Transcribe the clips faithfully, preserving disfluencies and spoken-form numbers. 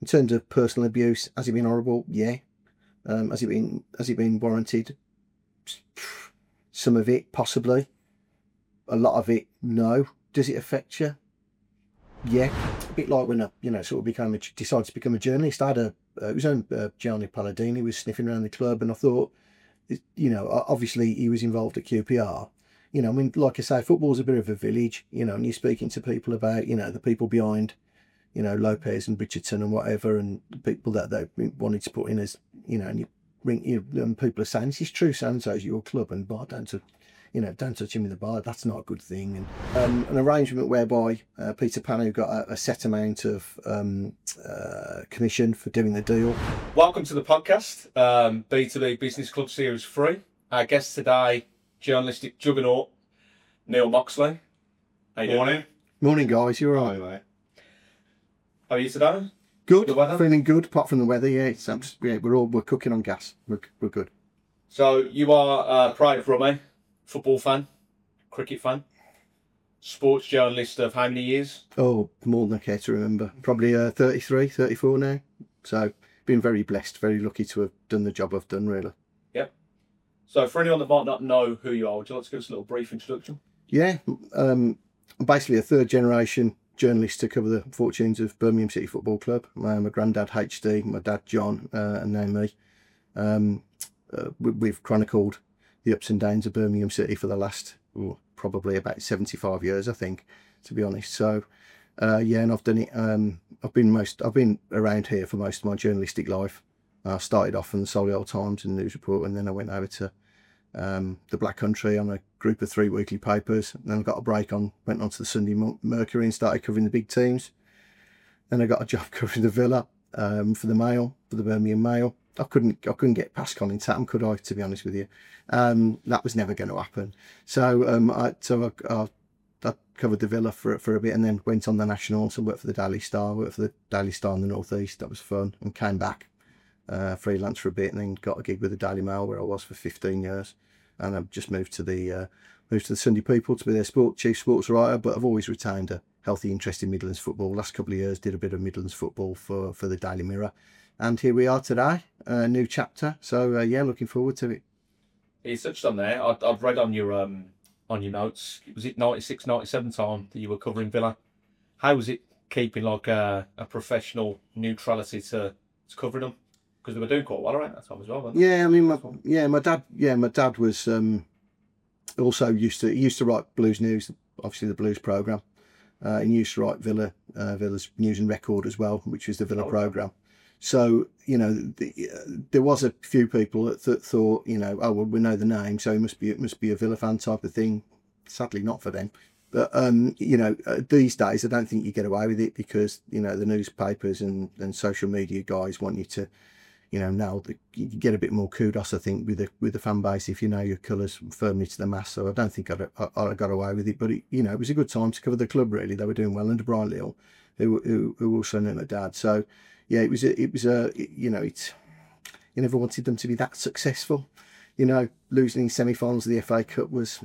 terms of personal abuse, has it been horrible? Yeah. Um, has it been has it been warranted? Some of it, possibly. A lot of it, no. Does it affect you? Yeah. A bit like when I, you know, sort of became a, decided to become a journalist. I had a, uh, it was on uh, Gianni Palladini was sniffing around the club, and I thought, you know, obviously he was involved at Q P R. You know, I mean, like I say, football's a bit of a village, you know, and you're speaking to people about, you know, the people behind, you know, Lopez and Richardson and whatever, and people that they wanted to put in as, you know, and you ring, you know, and people are saying, this is true, so-and-so's your club, and bar, don't touch, you know, don't touch him in the bar, that's not a good thing. And um, an arrangement whereby uh, Peter Panu got a, a set amount of um, uh, commission for doing the deal. Welcome to the podcast, um, B two B Business Club Series three. Our guest today, journalistic juggernaut, Neil Moxley. How you Morning. doing? Morning, guys, you're Hi, right. mate. How are you today? Good, The weather? feeling good, apart from the weather, yeah, it's, um, yeah, we're all, we're cooking on gas, we're, we're good. So you are a pride rummy, football fan, cricket fan, sports journalist of how many years? Oh, more than I care to remember. Probably uh, thirty-three, thirty-four now. So, been very blessed, very lucky to have done the job I've done, really. Yep. So for anyone that might not know who you are, would you like to give us a little brief introduction? Yeah, um, I'm basically a third generation journalist to cover the fortunes of Birmingham City Football Club. My, my granddad H D, my dad John, uh, and now me. Um, uh, we, we've chronicled the ups and downs of Birmingham City for the last ooh, probably about seventy-five years, I think, to be honest. So, uh, yeah, and I've done it. Um, I've been most. I've been around here for most of my journalistic life. I started off on the Solihull Times and News Report, and then I went over to um, the Black Country on a group of three weekly papers. And then I got a break on, went on to the Sunday Mercury and started covering the big teams. Then I got a job covering the Villa um, for the Mail, for the Birmingham Mail. I couldn't, I couldn't get past Colin Tatham, could I? To be honest with you, um, that was never going to happen. So, um, I, so I, I, I covered the Villa for for a bit, and then went on the National. So worked for the Daily Star, worked for the Daily Star in the North East. That was fun, and came back uh, freelance for a bit, and then got a gig with the Daily Mail where I was for fifteen years, and I've just moved to the uh, moved to the Sunday People to be their sport chief sports writer. But I've always retained a healthy interest in Midlands football. Last couple of years, did a bit of Midlands football for for the Daily Mirror. And here we are today, a new chapter. So uh, yeah, looking forward to it. You touched on there. I, I've read on your um on your notes. Was it ninety-six, ninety-seven time that you were covering Villa? How was it keeping like a, a professional neutrality to, to covering them? Because they were doing quite well around that time as well, weren't they? Yeah, I mean, my, yeah, my dad. Yeah, my dad was um, also used to he used to write Blues News, obviously the Blues programme. Uh, he used to write Villa uh, Villa's News and Record as well, which was the Villa Oh, programme. So, you know, the, uh, there was a few people that th- thought, you know, oh, well, we know the name, so it must be it must be a Villa fan type of thing. Sadly, not for them. But, um, you know, uh, these days, I don't think you get away with it because, you know, the newspapers and, and social media guys want you to, you know, now the, you get a bit more kudos, I think, with the with the fan base if you know your colours firmly to the mast. So I don't think I'd, I, I got away with it. But, it, you know, it was a good time to cover the club, really. They were doing well under Brian Little, who, who, who also knew my dad. So, yeah, it was a, it was a, you know, it's, you never wanted them to be that successful. You know, losing in semi-finals of the F A Cup was,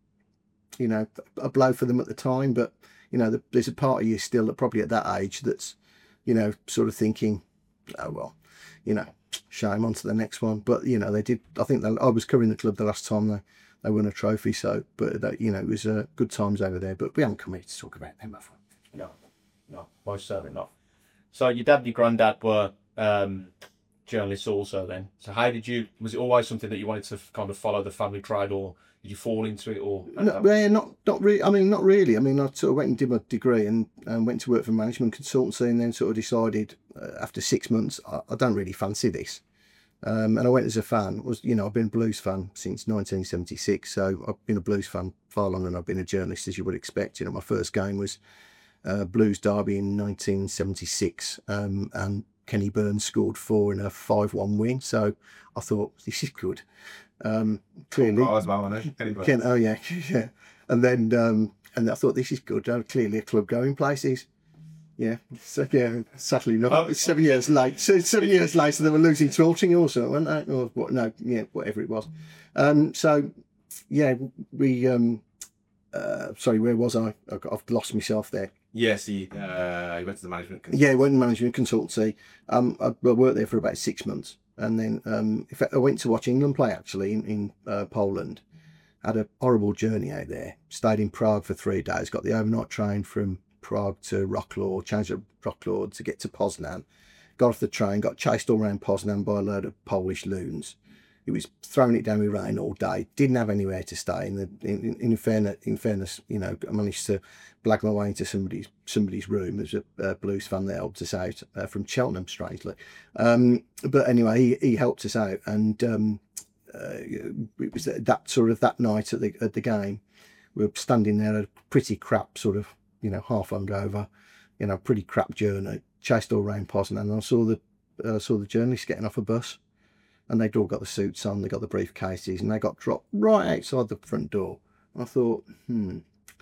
you know, a blow for them at the time. But, you know, the, there's a part of you still, probably at that age, that's, you know, sort of thinking, oh, well, you know, shame on to the next one. But, you know, they did, I think they, I was covering the club the last time they, they won a trophy. So, but, that, you know, it was uh, good times over there. But we haven't come here to talk about them, have we? No, no, most certainly not. So your dad and your granddad were um, journalists also then. So how did you, was it always something that you wanted to kind of follow the family trade, or did you fall into it? Or No, yeah, not not really. I mean, not really. I mean, I sort of went and did my degree and, and went to work for management consultancy, and then sort of decided uh, after six months I, I don't really fancy this. Um, and I went as a fan. Was you know I've been a Blues fan since nineteen seventy-six, so I've been a Blues fan far longer than I've been a journalist, as you would expect. You know, my first game was uh, Blues Derby in nineteen seventy-six, um, and Kenny Burns scored four in a five one win. So I thought, this is good. Um, clearly, Oh, as well, I know. Kenny Burns. Ken, oh yeah, yeah. And then um, and I thought, this is good. Uh, clearly, a club going places. Yeah, so yeah, sadly not. Oh, It's seven years late. So seven years later, they were losing to Altrincham also, weren't they? Or what? No, yeah, whatever it was. Um, so yeah, we. Um, uh, sorry, where was I? I got- I've lost myself there. Yes, he, uh, he went to the management. Yeah, went in management consultancy. Um, I, I worked there for about six months, and then um, in fact, I went to watch England play actually in, in uh, Poland. Had a horrible journey out there. Stayed in Prague for three days. Got the overnight train from Prague to Wroclaw. Changed at Wroclaw to get to Poznan. Got off the train. Got chased all around Poznan by a load of Polish loons. It was throwing it down with rain all day. Didn't have anywhere to stay. In the in, in fairness, in fairness, you know, I managed to blag my way into somebody's somebody's room. There's a, a Blues fan that helped us out uh, from Cheltenham, strangely. Um, but anyway, he, he helped us out, and um, uh, it was that sort of that night at the at the game. We were standing there at a pretty crap sort of, you know, half hungover, you know, pretty crap journey. Chased all around Poznan, and I saw the uh, saw the journalists getting off a bus. And they'd all got the suits on, they got the briefcases, and they got dropped right outside the front door. I thought, hmm,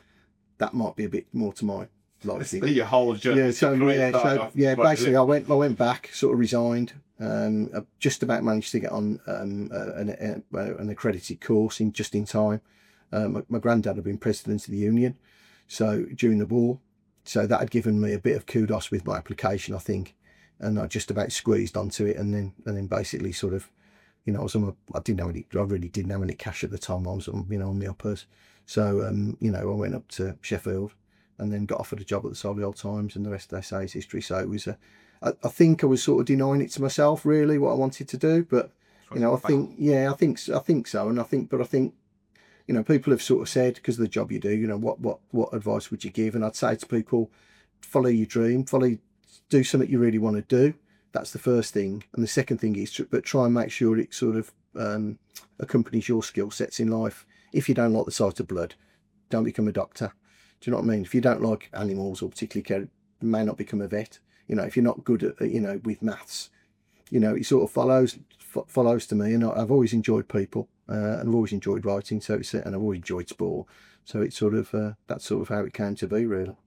that might be a bit more to my liking. Your whole journey. Yeah, so yeah, so yeah. Basically, I went, I went back, sort of resigned. Um, I just about managed to get on um, an, an accredited course in just in time. Um, my, my granddad had been president of the union, so during the war, so that had given me a bit of kudos with my application, I think. And I just about squeezed onto it, and then and then basically sort of, you know, I was on a, I didn't have any, I really didn't have any cash at the time. I was on, you know, on the uppers. So, um, you know, I went up to Sheffield and then got offered a job at the Solihull Old Times, and the rest of they say is history. So it was a, I, I think I was sort of denying it to myself, really, what I wanted to do. But, you know, I think, yeah, I think, I think so. And I think, but I think, you know, people have sort of said, because of the job you do, you know, what, what, what advice would you give? And I'd say to people, follow your dream, follow do something you really want to do. That's the first thing. And the second thing is, but try and make sure it sort of um, accompanies your skill sets in life. If you don't like the sight of blood, don't become a doctor. Do you know what I mean? If you don't like animals or particularly care, you may not become a vet. You know, if you're not good at, you know, with maths, you know, it sort of follows follows to me. And I've always enjoyed people, uh, and I've always enjoyed writing. So it's, and I've always enjoyed sport. So it's sort of, uh, that's sort of how it came to be, really.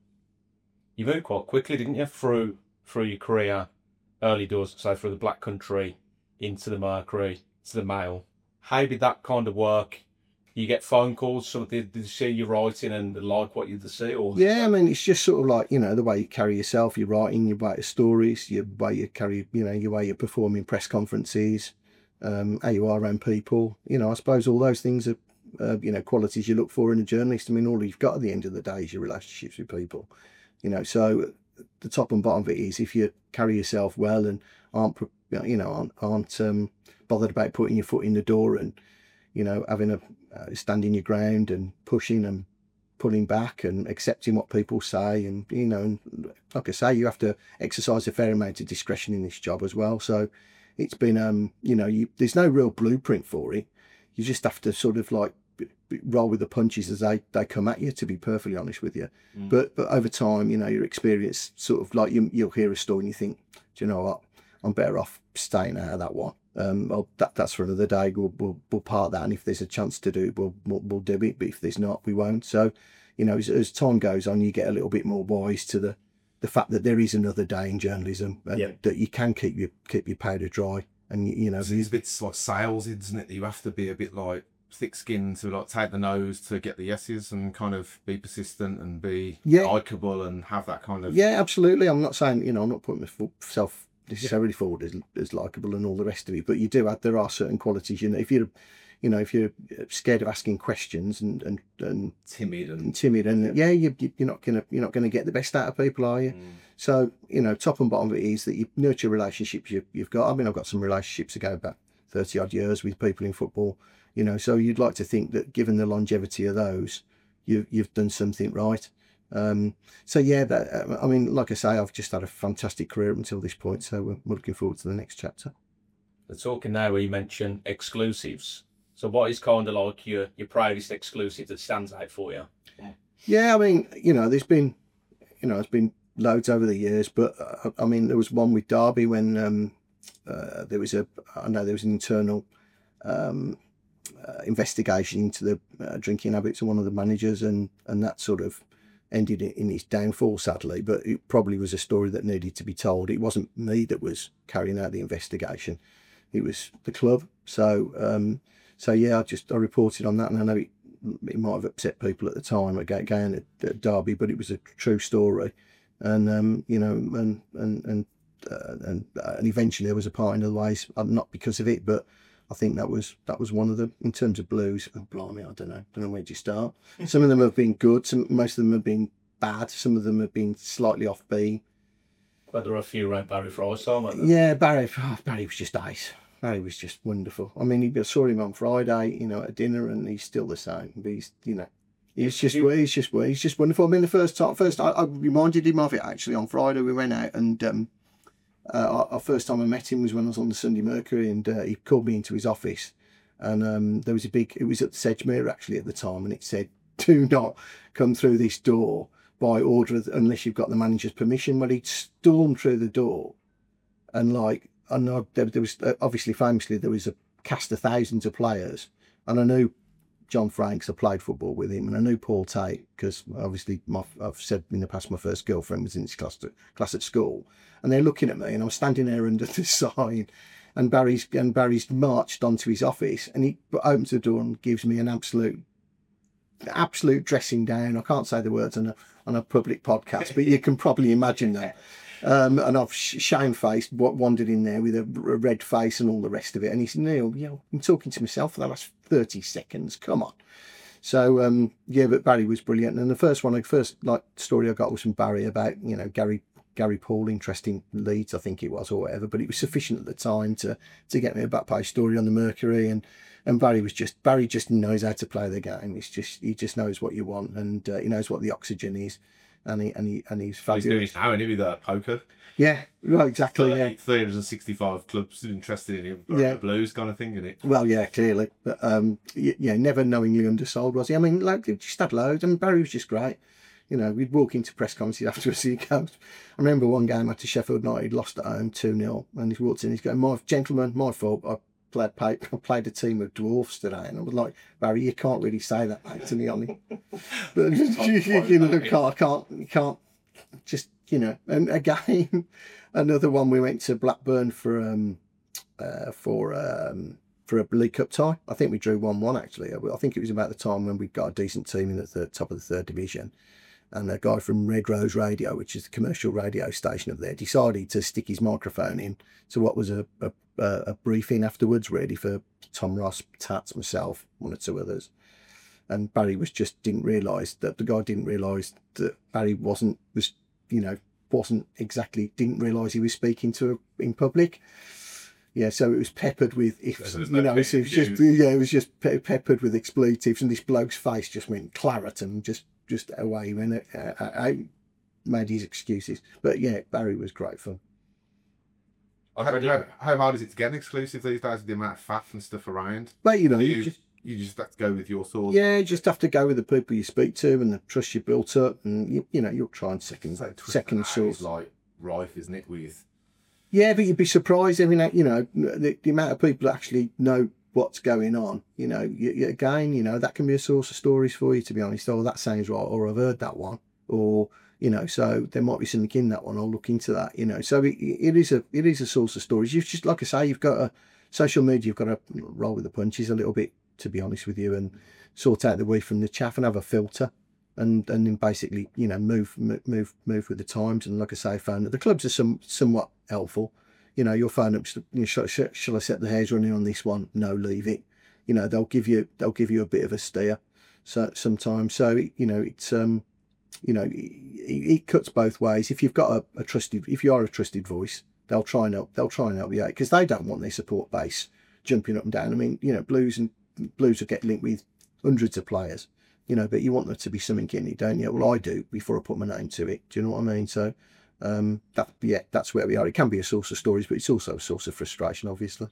You moved quite quickly, didn't you, through through your career, early doors, so through the Black Country, into the Mercury, to the Mail. How did that kind of work? You get phone calls, so did they see you writing and like what you see? Or yeah, I mean, it's just sort of like, you know, the way you carry yourself, your writing, your way of stories, your way you carry, you know, your way you perform in press conferences, um, how you are around people. You know, I suppose all those things are, uh, you know, qualities you look for in a journalist. I mean, all you've got at the end of the day is your relationships with people. You know, so the top and bottom of it is if you carry yourself well and aren't, you know, aren't, aren't um, bothered about putting your foot in the door and, you know, having a uh, standing your ground and pushing and pulling back and accepting what people say, and you know, and like I say, you have to exercise a fair amount of discretion in this job as well. So it's been, um, you know, you, there's no real blueprint for it. You just have to sort of like roll with the punches as they, they come at you, to be perfectly honest with you. Mm. But but over time, you know, your experience sort of like you, you'll hear a story and you think, do you know what, I'm better off staying out of that one. Um, well, that that's for another day. We'll, we'll we'll part that, and if there's a chance to do it, we'll we'll, we'll do it. But if there's not, we won't. So, you know, as, as time goes on, you get a little bit more wise to the the fact that there is another day in journalism, and yeah. that you can keep your keep your powder dry. And you, you know, it's a bit like sales, isn't it? You have to be a bit like thick-skinned to like take the nose to get the yeses, and kind of be persistent and be yeah. likeable and have that kind of yeah, absolutely. I'm not saying, you know, I'm not putting myself necessarily yeah. forward as, as likeable and all the rest of it, but you do have, there are certain qualities, you know, if you're, you know, if you're scared of asking questions and and, and timid and, and timid and yeah, yeah you, you're not gonna you're not gonna get the best out of people, are you? Mm. So, you know, top and bottom of it is that you nurture relationships you, you've got. I mean, I've got some relationships that go back thirty odd years with people in football, you know, so you'd like to think that given the longevity of those, you, you've done something right. Um, so yeah, that, I mean, like I say, I've just had a fantastic career up until this point, so we're, we're looking forward to the next chapter. We're talking now where you mentioned exclusives. So what is kind of like your, your proudest exclusive that stands out for you? Yeah, I mean, you know, there's been, you know, there's been loads over the years, but uh, I mean, there was one with Derby when um, uh, there was a, I know there was an internal um, uh, investigation into the uh, drinking habits of one of the managers, and, and that sort of ended in his downfall, sadly, but it probably was a story that needed to be told. It wasn't me that was carrying out the investigation, it was the club. So um, so yeah, I just I reported on that, and I know it it might have upset people at the time again at, at Derby, but it was a true story, and um, you know, and and and uh, and uh, and eventually there was a part in the ways, not because of it, but I think that was that was one of them. In terms of blues, oh, blimey, I don't know, don't know where to start. Some of them have been good, some most of them have been bad, some of them have been slightly off beat. But there are a few around Barry Fry's time, aren't there? Yeah, Barry, oh, Barry was just ace. Barry was just wonderful. I mean, I saw him on Friday, you know, at dinner, and he's still the same. But he's, you know, he's just, he's just, he's just wonderful. I mean, the first time, first, I, I reminded him of it actually on Friday. We went out, and um, uh, our, our first time I met him was when I was on the Sunday Mercury, and uh, he called me into his office, and um, there was a big, it was at Sedgemoor actually at the time, and it said, "Do not come through this door by order of, unless you've got the manager's permission." Well, he'd stormed through the door, and like, I know there, there was uh, obviously famously there was a cast of thousands of players, and I knew John Franks. I played football with him, and I knew Paul Tate because obviously my, I've said in the past my first girlfriend was in this class, to, class at school, and they're looking at me, and I was standing there under the sign, and Barry's and Barry's marched onto his office, and he opens the door and gives me an absolute. absolute dressing down. I can't say the words on a on a public podcast, but you can probably imagine that. Um, and I've shamefaced wandered in there with a, a red face and all the rest of it. And he said, "Neil, you know, I'm talking to myself for the last thirty seconds. Come on." So um, yeah, but Barry was brilliant. And the first one, the first like story I got was from Barry about you know Gary Gary Paul interesting Leeds, I think it was, or whatever. But it was sufficient at the time to to get me a back page story on the Mercury. And And Barry was just Barry just knows how to play the game. It's just he just knows what you want, and uh, he knows what the oxygen is, and he and he and he's fabulous. He's doing it now, and with that poker. Yeah, well, exactly. Yeah, three hundred sixty-five clubs interested in him. Yeah, blues kind of thing, isn't it? Well, yeah, clearly, but um, yeah, never knowingly undersold was he? I mean, like just had loads. I mean, Barry was just great. You know, we'd walk into press conferences afterwards. He goes, I remember one game after Sheffield United lost at home two nil, and he walked in. He's going, "My gentlemen, my fault. I played I played a team of dwarfs today," and I was like, "Barry, you can't really say that, mate, to me, honey." But you, you know, I can't, you can't, just you know. And again, another one. We went to Blackburn for um, uh, for um, for a League Cup tie. I think we drew one one actually. I think it was about the time when we got a decent team in the third, top of the third division. And a guy from Red Rose Radio, which is the commercial radio station up there, decided to stick his microphone in to what was a, a, a briefing afterwards, really, for Tom Ross, Tats, myself, one or two others. And Barry was just didn't realise that the guy didn't realise that Barry wasn't was you know wasn't exactly didn't realise he was speaking to a, in public. Yeah, so it was peppered with if you no know, so it was just yeah, it was just pe peppered with expletives, and this bloke's face just went claret and just. Just away when it, uh, I made his excuses, but yeah, Barry was great fun. How, how, how hard is it to get an exclusive these days with the amount of faff and stuff around? But you know, you, you just you just have to go with your source. Yeah, you just have to go with the people you speak to and the trust you built up, and you, you know you'll try and second like second source. Like rife, isn't it? With yeah, but you'd be surprised every night. You know the, the amount of people that actually know what's going on, you know, you, you, again, you know, that can be a source of stories for you, to be honest. Oh, that sounds right, or I've heard that one, or you know, so there might be something in that one. I'll look into that, you know. So it, it is a it is a source of stories. You've just, like I say, you've got a social media. You've got to roll with the punches a little bit, to be honest with you, and sort out the wheat from the chaff and have a filter, and and then basically, you know, move move move with the times. And like I say, phone the clubs are some somewhat helpful. You know, you'll phone up. You know, shall, shall I set the hairs running on this one? No, leave it. You know, they'll give you they'll give you a bit of a steer. So sometimes, so you know, it's um, you know, it, it cuts both ways. If you've got a, a trusted, if you are a trusted voice, they'll try and help. They'll try and help you out because they don't want their support base jumping up and down. I mean, you know, Blues and Blues will get linked with hundreds of players. You know, but you want there to be something in it, don't you? Well, I do before I put my name to it. Do you know what I mean? So. Um, that yeah, that's where we are. It can be a source of stories, but it's also a source of frustration, obviously.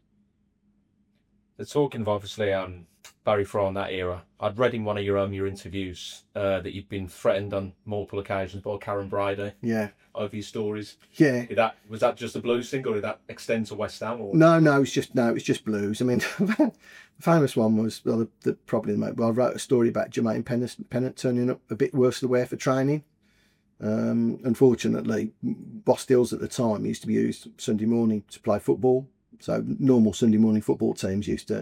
The talking of obviously um, Barry Fry in that era, I'd read in one of your um, your interviews uh, that you'd been threatened on multiple occasions by Karen Brady. Yeah. Over your stories. Yeah. Did that was that just a Blues thing, or did that extend to West Ham? Or? No, no, it's just no, it's just Blues. I mean, the famous one was well, the, the probably the, well, I wrote a story about Jermaine Pennant, Pennant turning up a bit worse than the wear for training. Um, unfortunately, Bostills at the time used to be used Sunday morning to play football. So normal Sunday morning football teams used to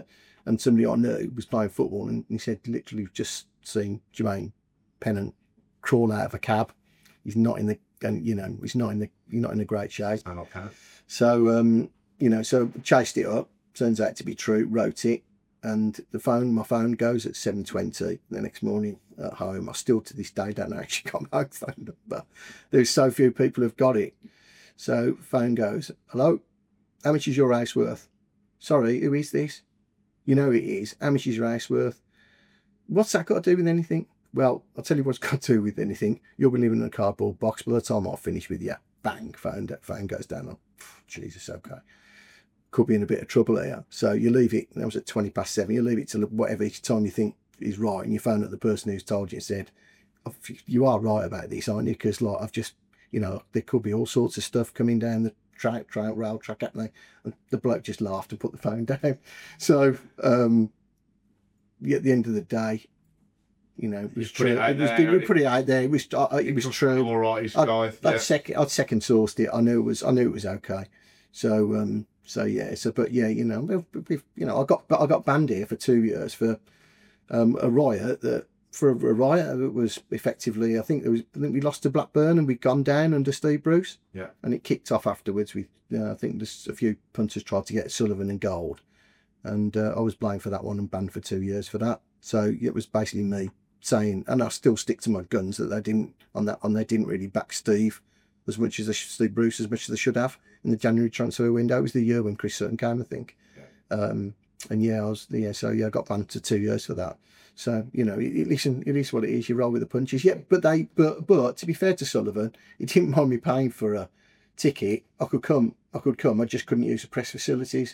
and somebody I knew was playing football, and he said literally just seen Jermaine Pennant crawl out of a cab. He's not in the, and you know, he's not in the, he's not in a great shape. I not count. So um, you know, so chased it up. Turns out to be true. Wrote it, and the phone, my phone goes at seven twenty the next morning at home. I still to this day don't know how she got my phone number. There's so few people who've got it. So phone goes, hello, how much is your house worth? Sorry, who is this? You know who it is. How much is your house worth? What's that got to do with anything? Well, I'll tell you what's got to do with anything. You'll be living in a cardboard box by the time I'll finish with you. Bang, phone, phone goes down. Oh, Jesus, okay. Could be in a bit of trouble here. So you leave it, that was at twenty past seven, you leave it till whatever time you think is right, and you phone up the person who's told you and said, you are right about this, aren't you? Because like, I've just, you know, there could be all sorts of stuff coming down the track, track, rail track at me. And the bloke just laughed and put the phone down. So, um, yeah, at the end of the day, you know, it was true. It, it was there, pretty out there. It was, uh, it was true. All right, I'd, guy. I'd, Yeah. second, I'd second sourced it. I knew it was, I knew it was okay. So, um, so yeah. So, but yeah, you know, we've, we've, you know, I got, I got banned here for two years for um, a riot that. For a, a riot, it was effectively, I think there was, I think we lost to Blackburn and we'd gone down under Steve Bruce. Yeah. And it kicked off afterwards. We, uh, I think there's a few punters tried to get Sullivan and Gold, and uh, I was blamed for that one and banned for two years for that. So it was basically me saying, and I still stick to my guns, that they didn't on that on they didn't really back Steve as much as they, Steve Bruce as much as they should have in the January transfer window. It was the year when Chris Sutton came, I think. Yeah. Um, and yeah, I was yeah. So yeah, I got banned to two years for that. So, you know, it, listen, it is what it is. You roll with the punches. Yeah, but they, but, but to be fair to Sullivan, he didn't mind me paying for a ticket. I could come, I could come. I just couldn't use the press facilities.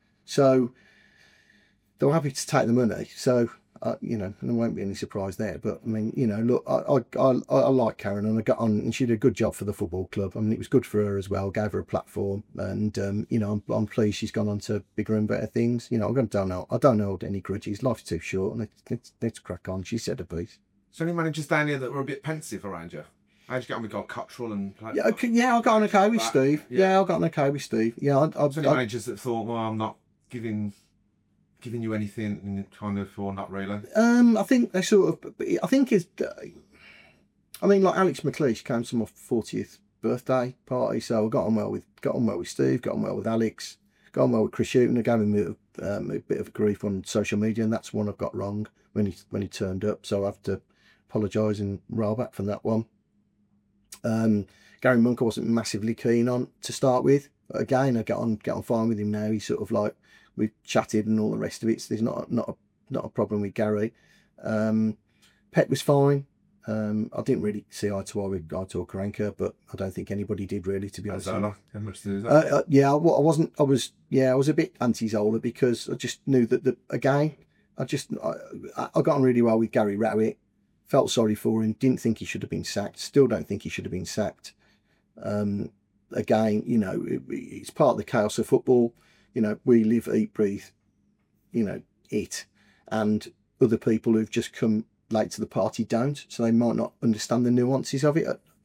So they were happy to take the money. So, uh, you know, and there won't be any surprise there. But I mean, you know, look, I, I, I, I like Karen, and I got on, and she did a good job for the football club. I mean, it was good for her as well. Gave her a platform, and um, you know, I'm, I'm pleased she's gone on to bigger and better things. You know, I don't know, I don't hold any grudges. Life's too short, and let's, let's, let's crack on. She said a piece. So any managers down here that were a bit pensive around you? How'd you get on with God Cottrell and? Like, yeah, okay, yeah, I got on okay with Steve. Yeah. yeah, I got on okay with Steve. Yeah, I, I, so any I, managers that thought, well, I'm not giving. Giving you anything, and kind of, or not really? Um, I think they sort of. I think it's. I mean, like Alex McLeish came to my fortieth birthday party, so I got on well with got on well with Steve, got on well with Alex, got on well with Chris Hughton. I gave him a, bit of, um, a bit of grief on social media, and that's one I got wrong when he when he turned up. So I have to apologise and roll back from that one. Um, Gary Monk I wasn't massively keen on to start with. But again, I get on get on fine with him now. He's sort of like. We've chatted and all the rest of it. So there's not not a, not a problem with Gary. Um, Pet was fine. Um, I didn't really see eye to eye with Artur Karanka, but I don't think anybody did really, to be honest. Zola, how much to do that? Uh, uh, yeah, I, I wasn't. I was. Yeah, I was a bit anti-Zola because I just knew that the again. I just I, I got on really well with Gary Rowett. Felt sorry for him. Didn't think he should have been sacked. Still don't think he should have been sacked. Um, again, you know, it, it's part of the chaos of football. You know, we live, eat, breathe, you know, it. And other people who've just come late to the party don't. So they might not understand the nuances of it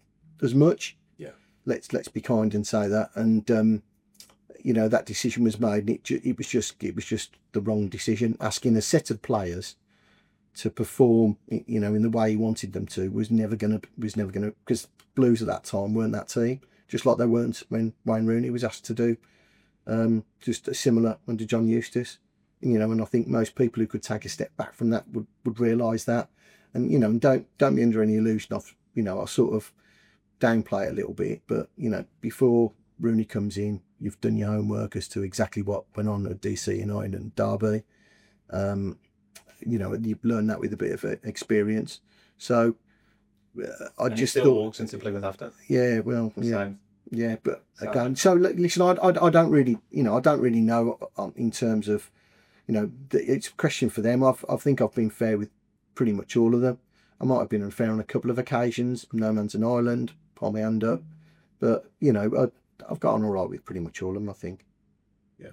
as much. Yeah. Let's let's be kind and say that. And, um, you know, that decision was made. And it, it, was just, it was just the wrong decision. Asking a set of players to perform, you know, in the way he wanted them to was never going to, was never going to, because Blues at that time weren't that team. Just like they weren't when Wayne Rooney was asked to do. Um, just similar under John Eustace, you know, and I think most people who could take a step back from that would, would realise that, and you know, and don't don't be under any illusion of, you know, I sort of downplay it a little bit, but you know, before Rooney comes in, you've done your homework as to exactly what went on at D C United and Derby, um, you know, and you've learned that with a bit of experience. So uh, I and just still thought, walks into play with after. Yeah, well, yeah. Same. Yeah, but again, so listen, I, I, I don't really, you know, I don't really know in terms of, you know, it's a question for them. I've, I think I've been fair with pretty much all of them. I might have been unfair on a couple of occasions. No Man's an Island, palm my hand up, but you know, I, I've got on all right with pretty much all of them, I think. Yeah.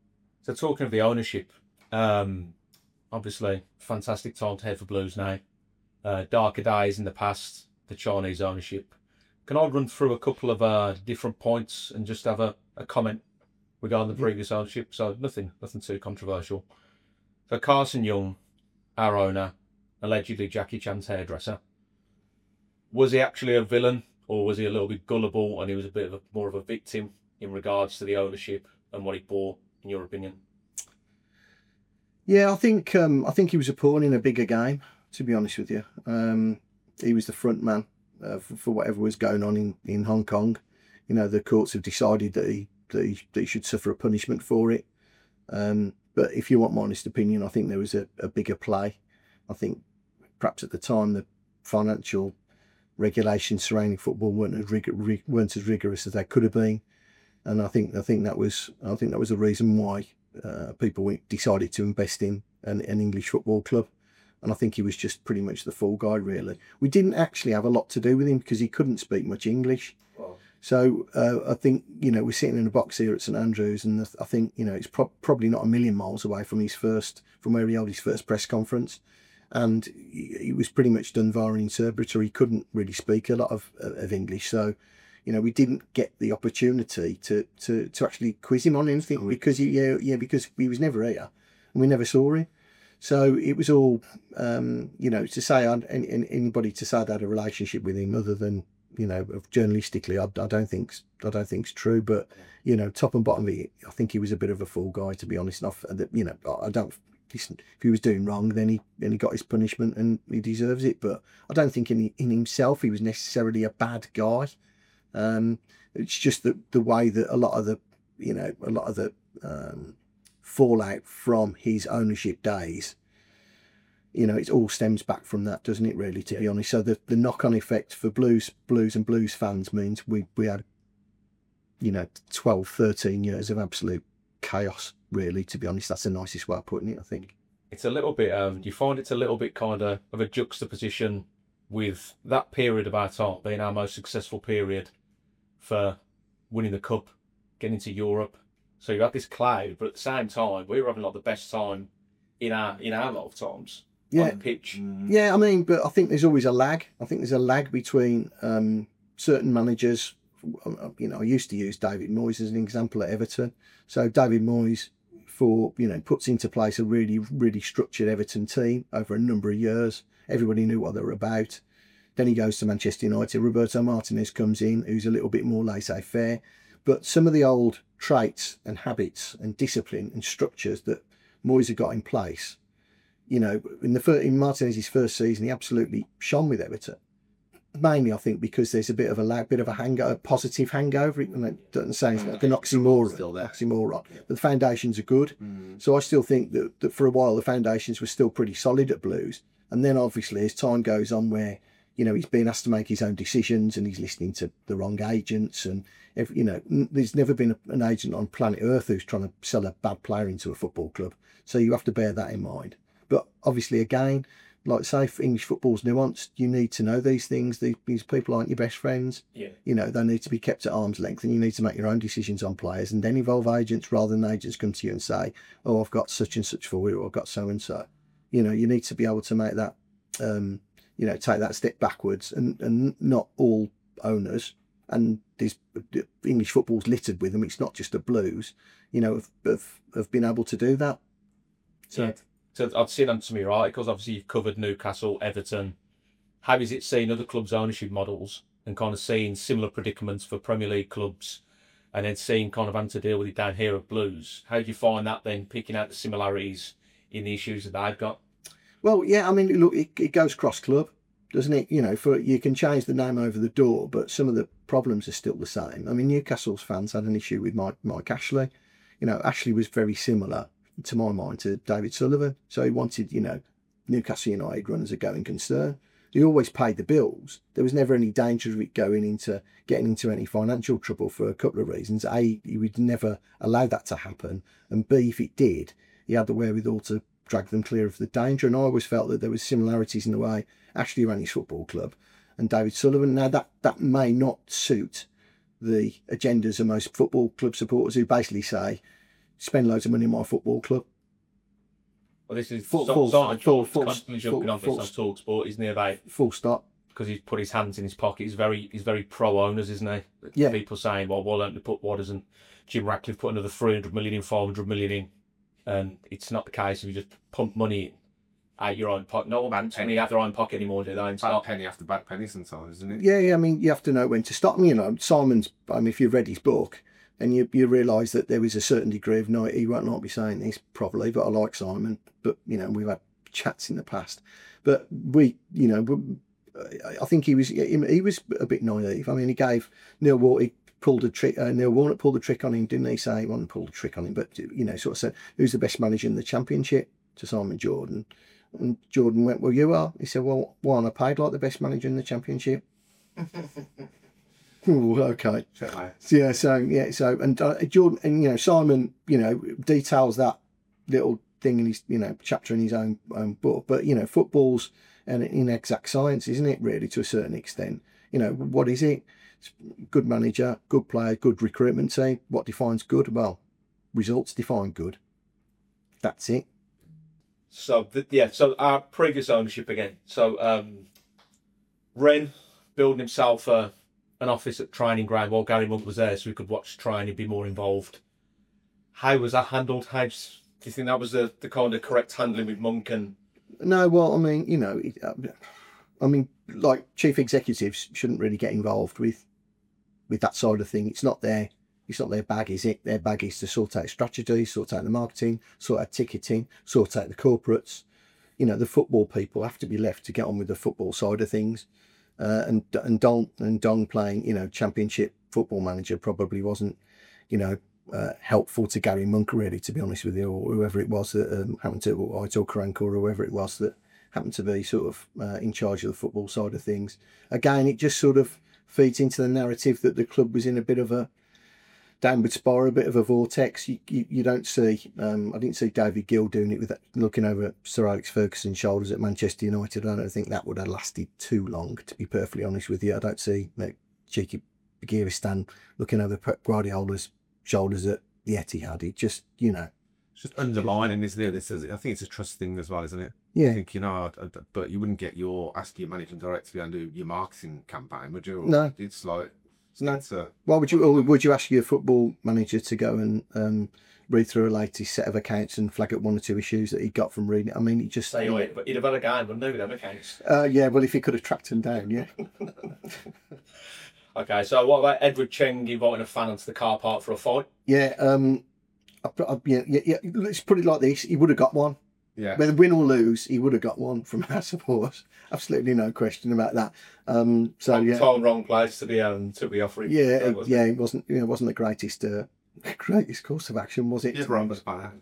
So talking of the ownership, um, obviously, fantastic time to head for Blues now. Uh, darker days in the past, the Chinese ownership. Can I run through a couple of uh, different points and just have a, a comment regarding the previous ownership? So nothing, nothing too controversial. So Carson Young, our owner, allegedly Jackie Chan's hairdresser, was he actually a villain, or was he a little bit gullible and he was a bit of a, more of a victim in regards to the ownership and what he bought, in your opinion? Yeah, I think um, I think he was a pawn in a bigger game, to be honest with you. Um, he was the front man uh, for, for whatever was going on in, in Hong Kong. You know, the courts have decided that he, that he, that he should suffer a punishment for it. Um, but if you want my honest opinion, I think there was a, a bigger play. I think perhaps at the time the financial regulations surrounding football weren't as, rig- weren't as rigorous as they could have been. And I think I think that was I think that was the reason why uh, people decided to invest in an, an English football club. And I think he was just pretty much the fall guy, really. We didn't actually have a lot to do with him because he couldn't speak much English. Wow. So uh, I think, you know, we're sitting in a box here at St Andrews, and I think, you know, it's pro- probably not a million miles away from his first, from where he held his first press conference. And he, he was pretty much done via an interpreter. He couldn't really speak a lot of, of English. So, you know, we didn't get the opportunity to, to, to actually quiz him on anything because he, yeah, yeah, because he was never here and we never saw him. So it was all, um, you know, to say I'd, any, anybody to say I'd had a relationship with him other than, you know, journalistically, I, I don't think I don't think it's true. But you know, top and bottom of it, I think he was a bit of a fool guy, to be honest. And you know, I don't listen. If he was doing wrong, then he then he got his punishment and he deserves it. But I don't think in in himself he was necessarily a bad guy. Um, it's just the the way that a lot of the, you know, a lot of the um, fallout from his ownership days, you know, it all stems back from that, doesn't it, really, to yeah. be honest? So the, the knock-on effect for blues blues and blues fans means we, we had, you know, twelve, thirteen years of absolute chaos, really, to be honest. That's the nicest way of putting it, I think. It's a little bit, um, do you find it's a little bit kind of of a juxtaposition with that period of our time being our most successful period for winning the cup, getting to Europe? So you had this cloud, but at the same time, we were having like the best time in our in our lifetimes yeah. on the pitch. Yeah, I mean, but I think there's always a lag. I think there's a lag between um, certain managers. You know, I used to use David Moyes as an example at Everton. So David Moyes, for you know, puts into place a really, really structured Everton team over a number of years. Everybody knew what they were about. Then he goes to Manchester United. Roberto Martinez comes in, who's a little bit more laissez-faire. But some of the old traits and habits and discipline and structures that Moyes had got in place, you know, in the first, in Martinez's first season, he absolutely shone with Everton. Mainly, I think, because there's a bit of a lag, bit of a hangover, a positive hangover. And it doesn't say it's like an oxymoron, still there. oxymoron. But the foundations are good. Mm. So I still think that, that for a while the foundations were still pretty solid at Blues. And then obviously as time goes on, where you know he's being asked to make his own decisions and he's listening to the wrong agents, and if, you know, there's never been a, an agent on planet Earth who's trying to sell a bad player into a football club. So you have to bear that in mind. But obviously, again, like say, English football's nuanced. You need to know these things. These, these people aren't your best friends. Yeah. You know, they need to be kept at arm's length, and you need to make your own decisions on players, and then involve agents rather than agents come to you and say, "Oh, I've got such and such for you, or I've got so and so." You know, you need to be able to make that, um, you know, take that step backwards, and and not all owners. And these English football's littered with them. It's not just the Blues, you know, have, have, have been able to do that. So, yeah. So I've seen on some of your articles, obviously you've covered Newcastle, Everton. How is it seeing other clubs' ownership models and kind of seeing similar predicaments for Premier League clubs, and then seeing kind of having to deal with it down here at Blues? How do you find that then, picking out the similarities in the issues that they've got? Well, yeah, I mean, look, it, it goes cross-club, doesn't it? You know, for you can change the name over the door, but some of the problems are still the same. I mean, Newcastle's fans had an issue with Mike, Mike Ashley. You know, Ashley was very similar, to my mind, to David Sullivan. So he wanted, you know, Newcastle United run as a going concern. He always paid the bills. There was never any danger of it going into getting into any financial trouble for a couple of reasons. A, he would never allow that to happen. And B, if it did, he had the wherewithal to drag them clear of the danger. And I always felt that there was similarities in the way Ashley ran his football club and David Sullivan. Now, that, that may not suit the agendas of most football club supporters, who basically say, spend loads of money in my football club. Well, this is full, so, full, so, full, full, constantly full, jumping on full, this on TalkSport, isn't he, about full stop. Because he's put his hands in his pocket. He's very he's very pro owners, isn't he? Yeah. People saying, well, why don't they put, why doesn't Jim Ratcliffe put another three hundred million in, four hundred million in? and it's not the case if you just pump money out your own pocket. No one pumps money out their own pocket anymore, do they? It's Bad not. penny after bad penny sometimes, isn't it? Yeah, yeah. I mean, you have to know when to stop. You know, Simon's. I mean, if you've read his book, and you you realise that there was a certain degree of no, he won't not be saying this probably, but I like Simon. But you know, we've had chats in the past, but we, you know, we, I think he was he was a bit naive. I mean, he gave Neil Warnock he pulled a trick. Uh, Neil Warnock pulled a trick on him, didn't he? Say he wasn't pulled a trick on him, but you know, sort of said, "Who's the best manager in the Championship?" to Simon Jordan. And Jordan went, "Well, you are." He said, "Well, why am I paid like the best manager in the Championship?" Ooh, okay. So, yeah. So yeah. So and uh, Jordan and you know Simon, you know, details that little thing in his you know chapter in his own own book. But you know, football's an inexact science, isn't it? Really, to a certain extent. You know, what is it? It's good manager, good player, good recruitment team. What defines good? Well, results define good. That's it. So the, yeah, so our previous ownership again. So um, Wren building himself a, an office at training ground while Gary Monk was there, so we could watch training, be more involved. How was that handled? How do you think that was the, the kind of correct handling with Monk? And no, well, I mean, you know, I mean, like chief executives shouldn't really get involved with with that side of thing. It's not their It's not their bag, is it? Their bag is to sort out strategy, sort out the marketing, sort out ticketing, sort out the corporates. You know, the football people have to be left to get on with the football side of things. Uh, and and Dong and Dong playing, you know, Championship football manager probably wasn't, you know, uh, helpful to Gary Monk really, to be honest with you, or whoever it was that um, happened to, or Aitor Karanka or whoever it was that happened to be sort of uh, in charge of the football side of things. Again, it just sort of feeds into the narrative that the club was in a bit of a downward spiral, a bit of a vortex. You, you, you don't see, um, I didn't see David Gill doing it with that, looking over at Sir Alex Ferguson's shoulders at Manchester United. I don't think that would have lasted too long, to be perfectly honest with you. I don't see like, cheeky Begiristan looking over Pep Guardiola's shoulders at the Etihad. It just, you know. It's just underlining, isn't it? This is, I think it's a trust thing as well, isn't it? Yeah. I think, you know, but you wouldn't get your, ask your managing director to go and do your marketing campaign, would you? No. It's like, No. A... Why would you? Or would you ask your football manager to go and um, read through a latest set of accounts and flag up one or two issues that he got from reading? I mean, he just. Say, wait, but he'd have had a guy, wouldn't he, with them accounts? Uh, yeah, well, if he could have tracked them down, yeah. Okay, so what about Edward Cheng inviting a fan onto the car park for a fight? Yeah, um, I, I, yeah, yeah, yeah. Let's put it like this: he would have got one. Yeah. Whether win or lose, he would have got one from our supporters. Absolutely no question about that. Um, so wrong yeah, time, wrong place to be um, to be offering. Yeah, it, wasn't yeah, it? it wasn't. You know, it wasn't the greatest, uh, greatest course of action, was it? Yeah, wrong was bad.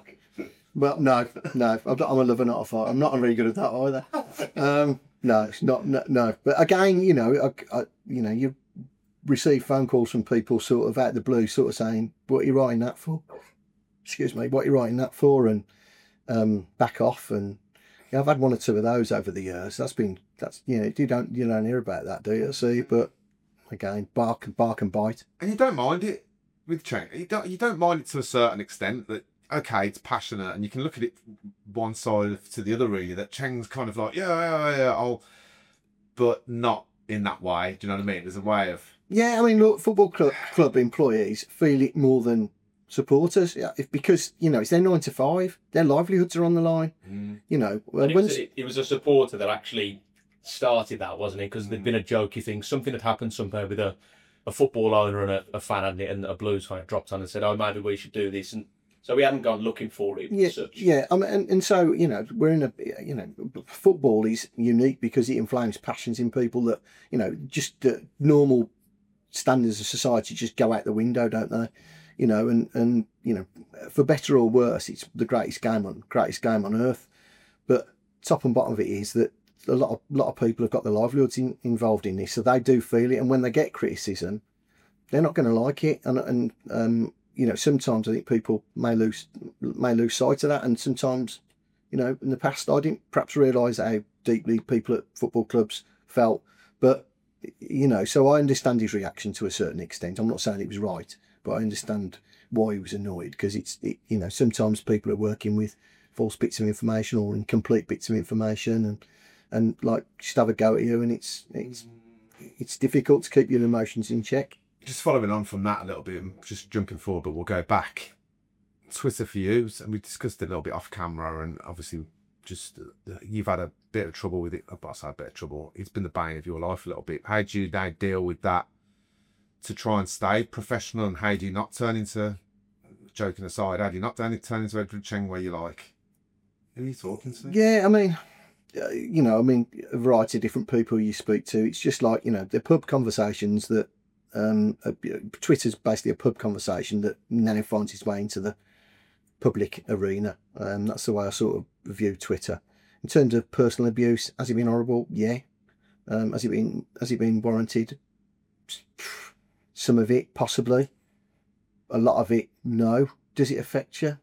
Well, no, no. I'm, not, I'm a lover, not a fighter. I'm not very good at that either. Um, no, it's not. No, no. But again, you know, I, I, you know, you receive phone calls from people sort of out of the blue, sort of saying, "What are you writing that for?" Excuse me, what are you writing that for? And um, back off. And yeah, I've had one or two of those over the years. That's been that's you know you don't you don't hear about that, do you? See, but again, bark and bark and bite. And you don't mind it with Cheng. You don't you don't mind it to a certain extent that okay, it's passionate, and you can look at it one side to the other really. That Cheng's kind of like yeah yeah yeah, I'll, but not in that way. Do you know what I mean? There's a way of yeah. I mean, look, football club club employees feel it more than supporters, yeah, if, because you know it's their nine to five, their livelihoods are on the line. Mm. You know, it was, a, it was a supporter that actually started that, wasn't it? Because mm. there'd been a jokey thing, something had happened somewhere with a, a football owner and a, a fan, and, and a Blues fan dropped on and said, "Oh, maybe we should do this," and so we hadn't gone looking for it. Yeah, such. yeah. I mean, and, and so you know, we're in a you know, football is unique because it inflames passions in people that you know just uh, normal standards of society just go out the window, don't they? You know, and, and you know, for better or worse, it's the greatest game on greatest game on earth. But top and bottom of it is that a lot of lot of people have got their livelihoods in, involved in this, so they do feel it. And when they get criticism, they're not going to like it. And and um, you know, sometimes I think people may lose may lose sight of that. And sometimes, you know, in the past, I didn't perhaps realise how deeply people at football clubs felt. But you know, so I understand his reaction to a certain extent. I'm not saying it was right. But I understand why he was annoyed because it's, it, you know, sometimes people are working with false bits of information or incomplete bits of information and, and like just have a go at you and it's, it's, it's difficult to keep your emotions in check. Just following on from that a little bit, just jumping forward, but we'll go back Twitter for you, and we discussed it a little bit off camera, and obviously just uh, you've had a bit of trouble with it. I say a bit of trouble. It's been the bane of your life a little bit. How do you now deal with that to try and stay professional, and how do you not turn into, joking aside, how do you not turn into Edward Cheng where you're like, who are you talking to? Yeah, I mean, uh, you know, I mean, a variety of different people you speak to. It's just like, you know, the pub conversations that, um, uh, Twitter's basically a pub conversation that now finds its way into the public arena. Um, that's the way I sort of view Twitter. In terms of personal abuse, has it been horrible? Yeah. Um, has it been has it been warranted? Some of it, possibly. A lot of it, no. Does it affect you?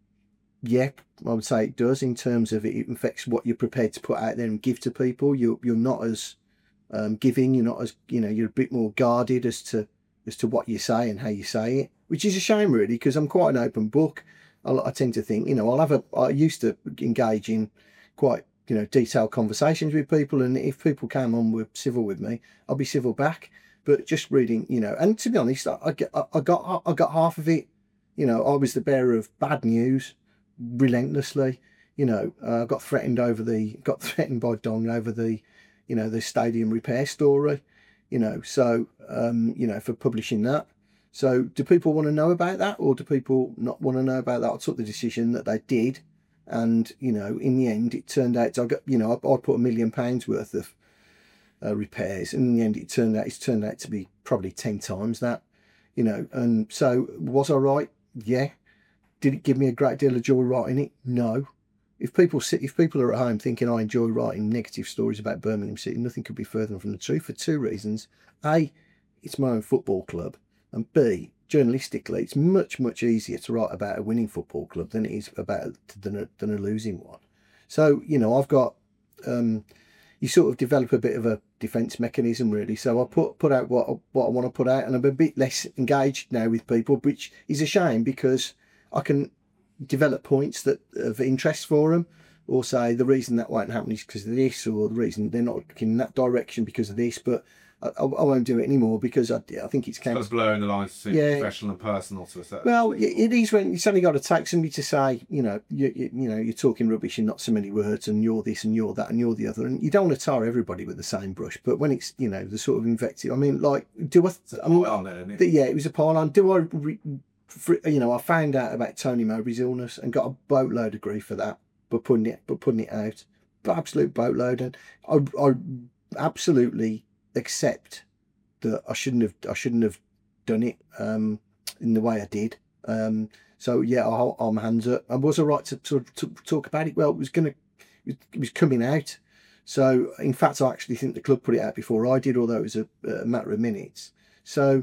Yeah, I would say it does. In terms of it, it affects what you're prepared to put out there and give to people. You're you're not as um, giving. You're not as, you know, you're a bit more guarded as to as to what you say and how you say it, which is a shame, really, because I'm quite an open book. I tend to think, you know, I'll have a, I used to engage in quite, you know, detailed conversations with people, and if people came on with civil with me, I'll be civil back. But just reading, you know, and to be honest, I, I, I got I got half of it. You know, I was the bearer of bad news relentlessly. You know, I uh, got threatened over the, got threatened by Dong over the, you know, the stadium repair story, you know, so, um, you know, for publishing that. So do people want to know about that, or do people not want to know about that? I took the decision that they did. And, you know, in the end, it turned out, I got, you know, I, I put a million pounds worth of uh, repairs. And in the end, it turned out, it's turned out to be probably ten times that, you know. And so was I right? Yeah. Did it give me a great deal of joy writing it? No. If people sit, if people are at home thinking I enjoy writing negative stories about Birmingham City, nothing could be further from the truth for two reasons. A, it's my own football club. And B, journalistically, it's much, much easier to write about a winning football club than it is about than a, than a losing one. So, you know, I've got, um, you sort of develop a bit of a defence mechanism, really. So I put put out what, what I want to put out, and I'm a bit less engaged now with people, which is a shame, because I can develop points that of interest for them, or say the reason that won't happen is because of this, or the reason they're not looking in that direction because of this. But I, I won't do it anymore, because I, I think it's kind of blurring the lines between yeah. professional and personal to a certain well it, it is, when it's only got to take somebody to say, you know, you, you you know, you're talking rubbish in not so many words, and you're this and you're that and you're the other, and you don't want to tar everybody with the same brush. But when it's, you know, the sort of invective, I mean, like, do I I mean, on there, isn't it? The, yeah, it was a pile on. Do I re, for, you know, I found out about Tony Mowbray's illness and got a boatload of grief for that, but putting it but putting it out, but absolute boatload. And I, I absolutely accept that I shouldn't have I shouldn't have done it um, in the way I did. Um, so yeah, I'll, I'll my hands up. I was all right to, to, to talk about it. Well, it was gonna it was coming out. So in fact, I actually think the club put it out before I did, although it was a, a matter of minutes. So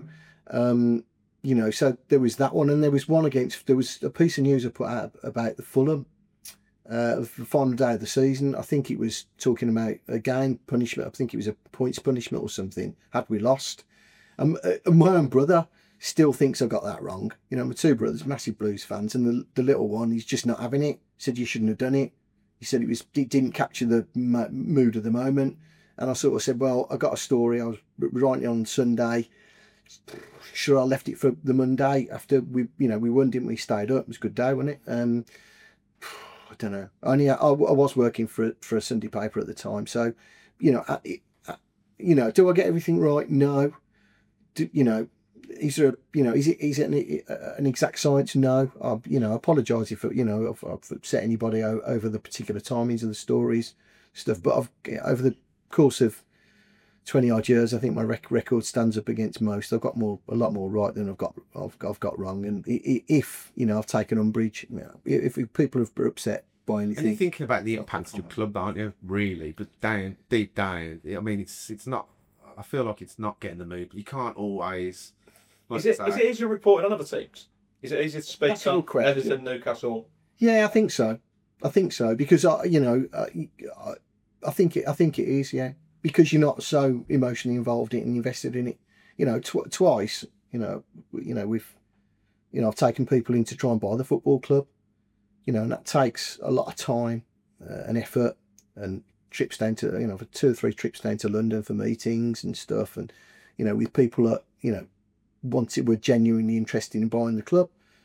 um, you know, so there was that one, and there was one against. There was a piece of news I put out about the Fulham. Uh, the final day of the season, I think it was talking about, again, punishment. I think it was a points punishment or something, had we lost. Um, uh, my own brother still thinks I got that wrong. You know, my two brothers, massive Blues fans, and the, the little one, he's just not having it. He said, you shouldn't have done it. He said it was it didn't capture the mood of the moment. And I sort of said, well, I got a story. I was writing it on Sunday. Sure, I left it for the Monday after we, you know, we won, didn't we? Stayed up. It was a good day, wasn't it? Um, I don't know. Only I, I was working for for a Sunday paper at the time, so you know, I, I, you know, do I get everything right? No. Do, you know, is there, a, you know, is it is it an, an exact science? No. I, you know, I apologise if you know if I've upset anybody over the particular timings of the stories, stuff. But I've over the course of twenty odd years, I think my rec- record stands up against most. I've got more, a lot more right than I've got, I've, I've got wrong. And if, you know, I've taken umbrage, you know, if, if people have been upset by anything. And you're thinking about the impact of your club, aren't you? Really, but down, deep down, I mean, it's it's not. I feel like it's not getting the mood. But you can't always. Is it, is it easier reporting on other teams? Is it easier to speak to Everton, Newcastle? Yeah, I think so. I think so, because I, you know, I, I think it. I think it is. Yeah. Because you're not so emotionally involved in it and invested in it, you know, tw- twice, you know, you know, we've, you know, I've taken people in to try and buy the football club, you know, and that takes a lot of time uh, and effort, and trips down to, you know, for two or three trips down to London for meetings and stuff. And, you know, with people that, you know, wanted, were genuinely interested in buying the club,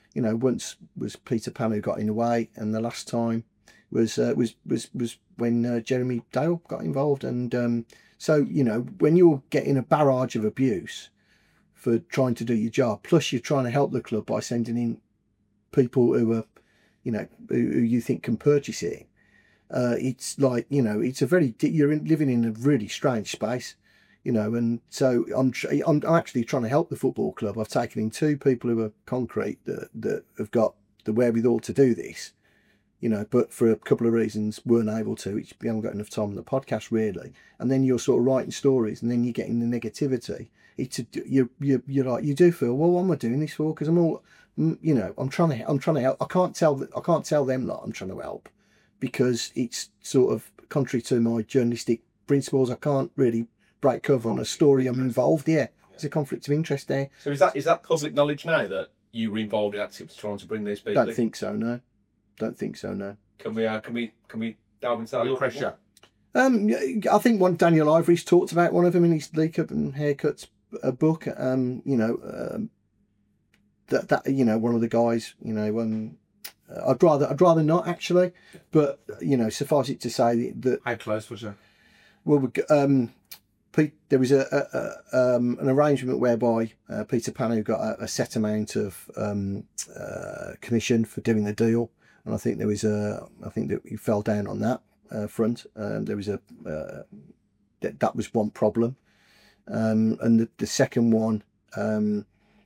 you know, once was Peter Pan who got in the way, and the last time was uh, was was was when uh, Jeremy Dale got involved. And um, so, you know, when you're getting a barrage of abuse for trying to do your job, plus you're trying to help the club by sending in people who are, you know, who, who you think can purchase it, uh, it's like, you know, it's a very, you're in, living in a really strange space, you know. And so I'm, I'm I'm actually trying to help the football club. I've taken in two people who are concrete that that have got the wherewithal to do this, you know, but for a couple of reasons weren't able to. We haven't got enough time on the podcast, really. And then you're sort of writing stories, and then you're getting the negativity. It's a, you you you're like, you do feel, well, what am I doing this for? Because I'm all, you know, I'm trying to I'm trying to help. I can't tell that I can't tell them that I'm trying to help, because it's sort of contrary to my journalistic principles. I can't really break cover on a story I'm involved. Yeah, there's a conflict of interest there. So is that is that public knowledge now that you were involved in activities trying to bring these people? Don't in? think so. No, don't think so. No. Can we uh, can we can we delve into that a little bit more? Um, I think one Daniel Ivory's talked about one of them in his Leak Up and Haircuts a book. Um, you know, um, that that you know, one of the guys. You know, um, I'd rather I'd rather not actually, but you know, suffice it to say that. How close was you? Well, we, um, Pete, there was a, a, a um, an arrangement whereby uh, Peter Panu got a, a set amount of um, uh, commission for doing the deal, and I think there was a I think that he fell down on that uh, front. Um, there was a uh, that that was one problem. Um, and the, the second one, um,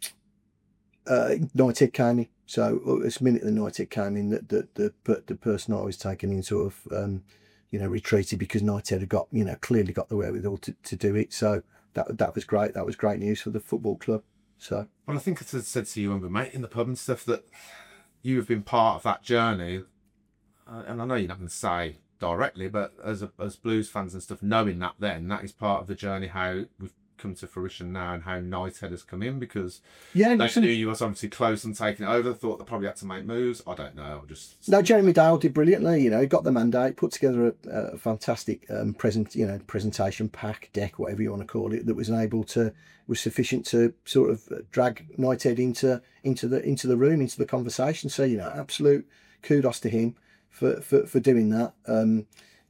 uh, United came in. So it's the minute the United came in, that the, the the the person I was taking in sort of um, you know, retreated, because United had got, you know, clearly got the wherewithal to, to do it. So that that was great. That was great news for the football club. So well, I think I said to you when we met in the pub and stuff that you have been part of that journey, uh, and I know you're not going to say directly, but as a, as Blues fans and stuff, knowing that then that is part of the journey, how we've come to fruition now and how Knighthead has come in, because yeah, they listen, knew you was obviously close and taking it over. Thought they probably had to make moves. I don't know. I'm just no. Jeremy Dale did brilliantly. You know, he got the mandate, put together a, a fantastic um, present, you know, presentation pack, deck, whatever you want to call it, that was able to was sufficient to sort of drag Knighthead into into the into the room, into the conversation. So you know, absolute kudos to him for for, for doing that. Um,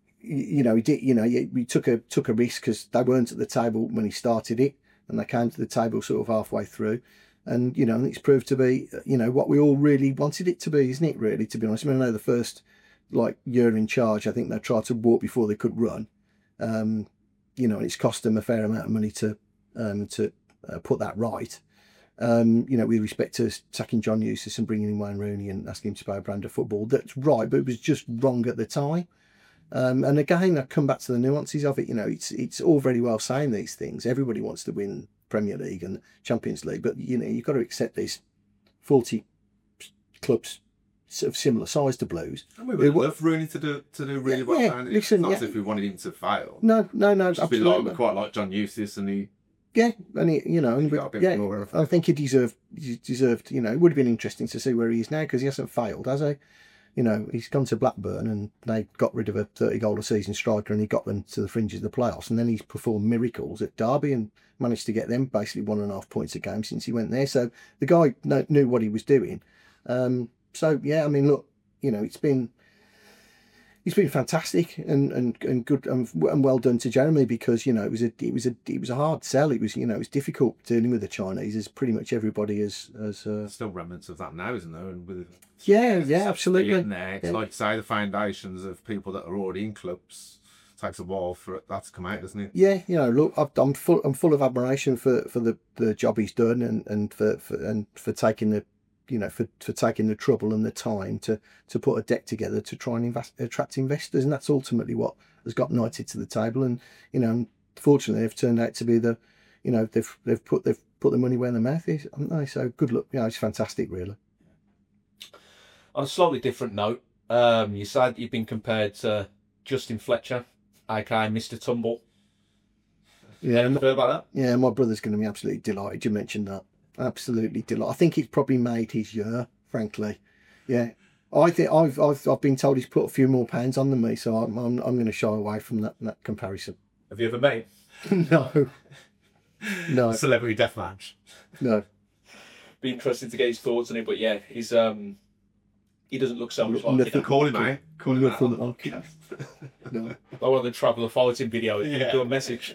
you know, he did. You know, he, he took a took a risk, because they weren't at the table when he started it, and they came to the table sort of halfway through, and you know, and it's proved to be, you know, what we all really wanted it to be, isn't it? Really, to be honest. I mean, I know the first like year in charge, I think they tried to walk before they could run. Um, you know, and it's cost them a fair amount of money to um, to uh, put that right. Um, you know, with respect to sacking John Eustace and bringing in Wayne Rooney and asking him to play a brand of football, that's right, but it was just wrong at the time. Um, and again, I come back to the nuances of it. You know, it's it's all very well saying these things. Everybody wants to win Premier League and Champions League, but you know, you've got to accept these forty clubs of similar size to Blues. And we would love Rooney to do to do really yeah, well. Yeah, And listen, not yeah. as if we wanted him to fail. No, no, no, Just absolutely. like, we quite like John Eustace, and he Yeah, and he, you know, and got a bit yeah, more of I think he deserved, he deserved. You know, it would have been interesting to see where he is now, because he hasn't failed, has he? You know, he's gone to Blackburn and they got rid of a thirty goal a season striker, and he got them to the fringes of the playoffs, and then he's performed miracles at Derby and managed to get them basically one and a half points a game since he went there. So the guy kn- knew what he was doing. Um, so yeah, I mean, look, you know, it's been it's been fantastic and and, and good and, and well done to Jeremy, because you know, it was a it was a it was a hard sell. It was, you know, it was difficult dealing with the Chinese, as pretty much everybody has has. Uh, There's still remnants of that now, isn't there? And with yeah, yeah, absolutely. in there, it's Yeah. like say the foundations of people that are already in clubs. It takes a while for that to come out, doesn't it? Yeah, you know, look, I've, I'm full I'm full of admiration for, for the, the job he's done, and and for, for and for taking the, you know, for, for taking the trouble and the time to to put a deck together to try and invest, attract investors, and that's ultimately what has got United to the table. And you know, fortunately, they've turned out to be the, you know, they've they've put they've put the money where their mouth is, haven't they? So good luck. You know, it's fantastic, really. On a slightly different note, um, you said you've been compared to Justin Fletcher, aka Mister Tumble. Yeah, Heard about that? yeah. My brother's going to be absolutely delighted you mentioned that. Absolutely delighted. I think he's probably made his year, frankly. Yeah. I think I've I've I've been told he's put a few more pounds on than me, so I'm I'm, I'm going to shy away from that that comparison. Have you ever met him? No, no, Celebrity deathmatch. no. be interesting to get his thoughts on it. But yeah, he's um, he doesn't look so much like Nothing- you know, Call him, mate. Call him Nothing out. like it. No. like one of the traveller fighting videos. Yeah. Do a message.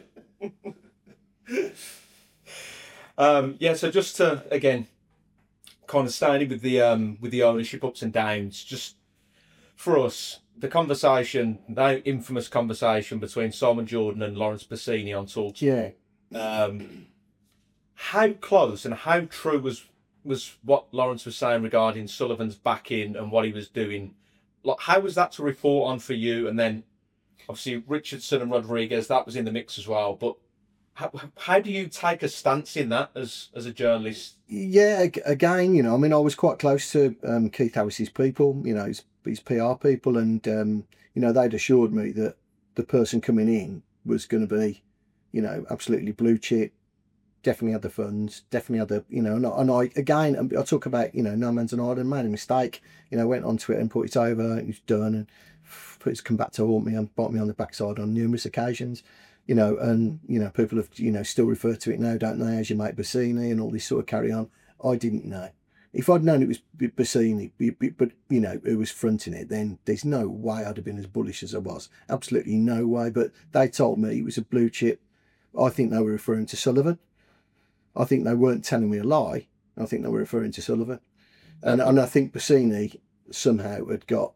um, yeah. So just to again, kind of staying with the um with the ownership ups and downs, just for us, the conversation, that infamous conversation between Simon Jordan and Lawrence Bassini on Talk. Yeah. Um, how close and how true was was what Lawrence was saying regarding Sullivan's backing and what he was doing? Like, how was that to report on for you? And then, obviously, Richardson and Rodriguez, that was in the mix as well. But how, how do you take a stance in that as as a journalist? Yeah, ag- again, you know, I mean, I was quite close to um, Keith Harris's people, you know, his, his P R people, and, um, you know, they'd assured me that the person coming in was going to be, you know, absolutely blue chip, definitely had the funds, definitely had the, you know, and I, and I again, I talk about, you know, no man's an island, made a mistake, you know, went onto it and put it over, it was done, and it's come back to haunt me and bite me on the backside on numerous occasions. You know, and, you know, people have, you know, still refer to it now, don't they, as your mate Bassini and all this sort of carry on. I didn't know. If I'd known it was B- Bassini, b- b- but, you know, who was fronting it, then there's no way I'd have been as bullish as I was. Absolutely no way. But they told me it was a blue chip. I think they were referring to Sullivan. I think they weren't telling me a lie. I think they were referring to Sullivan. And, and I think Bassini somehow had got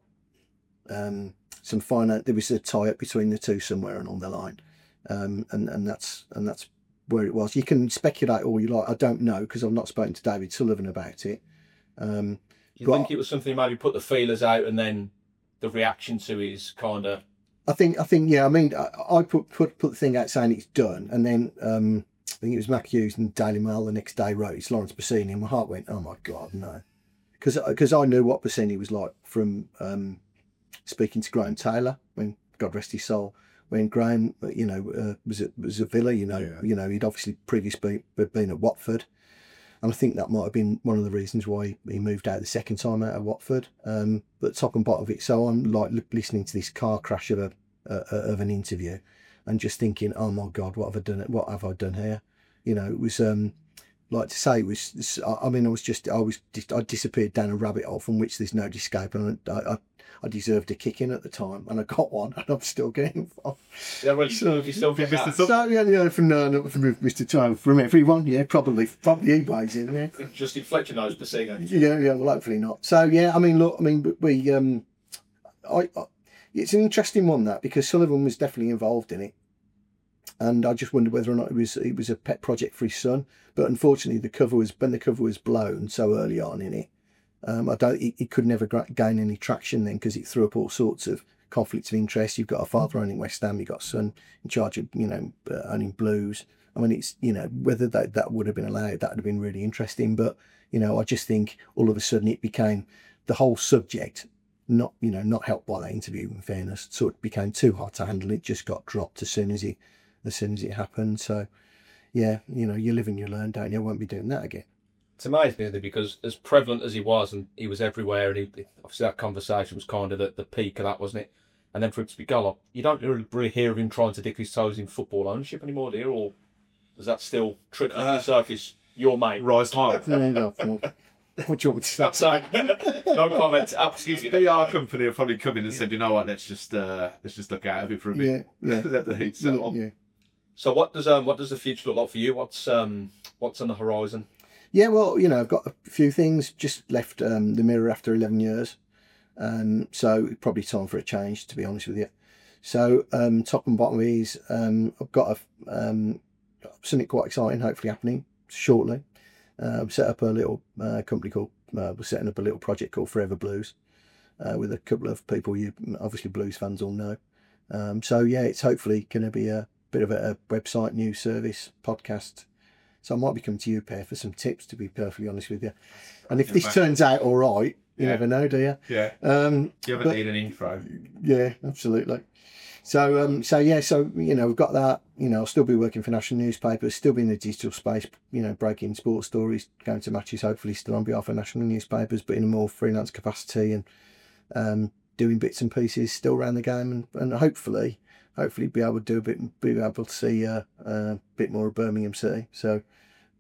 um, some finance. There was a tie-up between the two somewhere along the line. Um, and, and that's and that's where it was. You can speculate all you like. I don't know because I've not spoken to David Sullivan about it. Um, You but think it was something maybe put the feelers out and then the reaction to it is kind of... I think I think yeah. I mean, I, I put put put the thing out saying it's done, and then um, I think it was Mac Hughes and Daily Mail the next day wrote it's Lawrence Bassini, and my heart went, oh my god, no, because because I knew what Bassini was like from um, speaking to Graham Taylor when God rest his soul. When Graham, you know, uh, was at was at Villa, you know, Yeah. you know, he'd obviously previously been, been at Watford, and I think that might have been one of the reasons why he moved out the second time out of Watford. Um, but top and bottom of it, so I'm like li- listening to this car crash of a uh, of an interview, and just thinking, oh my God, what have I done? What have I done here? You know, it was um, like to say it was. I mean, I was just, I was, I disappeared down a rabbit hole from which there's no escape, and I, I, I deserved a kicking at the time, and I got one, and I'm still getting one. Yeah, well, So- you still think that? So yeah, yeah, from uh, from Mister Time, from everyone, yeah, probably, probably he buys it, yeah. Just inflect your nose, Bassini. Yeah, yeah, well, hopefully not. So yeah, I mean, look, I mean, we, um, I, I, it's an interesting one that because Sullivan was definitely involved in it, and I just wondered whether or not it was it was a pet project for his son. But unfortunately, the cover was when the cover was blown so early on in it. Um, I don't. He, he could never gra- gain any traction then because it threw up all sorts of conflicts of interest. You've got a father owning West Ham, you've got a son in charge of, you know, uh, owning Blues. I mean, it's, you know, whether that, that would have been allowed, that would have been really interesting. But, you know, I just think all of a sudden it became the whole subject, not, you know, not helped by that interview, in fairness. So it became too hard to handle. It just got dropped as soon as it, as soon as it happened. So, yeah, you know, you live and you learn, don't you? I won't be doing that again. It's amazing because as prevalent as he was, and he was everywhere, and he, obviously that conversation was kind of the, the peak of that, wasn't it? And then for it to be gone, you don't really hear of him trying to dip his toes in football ownership anymore, do you? Or does that still trickle uh, the surface? Your mate. Rise high. No, no, no. What do you want me to say? That's saying. No comment. Absolutely. P R company have probably come in and said, you know what, let's just uh, let's just look out of it for a bit. Yeah, yeah. Let the heat settle on. Yeah. So what does um what does the future look like for you? What's um what's on the horizon? Yeah, well, you know, I've got a few things. Just left um, the Mirror after eleven years. Um, so probably time for a change, to be honest with you. So um, top and bottom is um, I've got a, um, something quite exciting, hopefully happening shortly. Uh, set up a little uh, company called, uh, we're setting up a little project called Forever Blues uh, with a couple of people you obviously blues fans all know. Um, so yeah, it's hopefully going to be a bit of a, a website, news service, podcast. So I might be coming to you, Per, for some tips, to be perfectly honest with you. And if Yeah, this mate. turns out all right, you Yeah. never know, do you? Yeah. Um, You haven't but- need an intro. yeah, absolutely. So, um, so yeah, so you know, we've got that. You know, I'll still be working for national newspapers, still be in the digital space. You know, breaking sports stories, going to matches, hopefully still on behalf of national newspapers, but in a more freelance capacity and um, doing bits and pieces still around the game, and, and hopefully, hopefully be able to do a bit, be able to see uh, a bit more of Birmingham City. So,